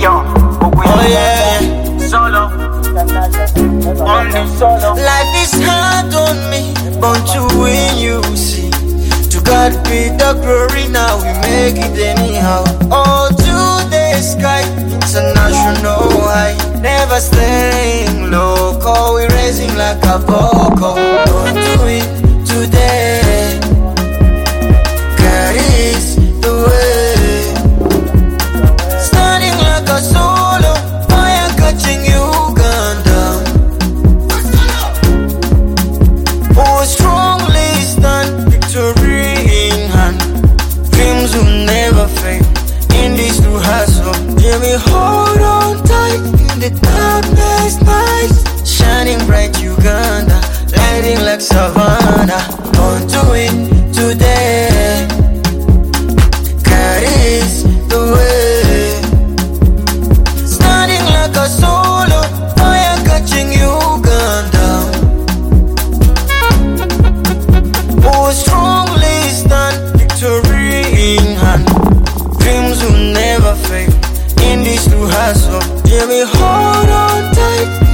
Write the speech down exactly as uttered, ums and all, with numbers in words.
Oh yeah. Solo. Life is hard on me, but to win you see. To God be the glory, now we make it anyhow. Oh, to the sky, it's a national high. Never staying low, call we raising like a vocal. Don't do it today. God is the way. Standing like a solo, fire catching Uganda. Oh, strongly stand, victory in hand. Dreams will never fade in this new hustle. Jimmy, hold on tight in the darkness night. Shining bright Uganda, lighting like Savannah. On to it today. God is the way. Standing like a solo, fire catching Uganda. Oh, strongly stand, victory in hand. Dreams will never fade in this new hustle. Jimmy, hold on tight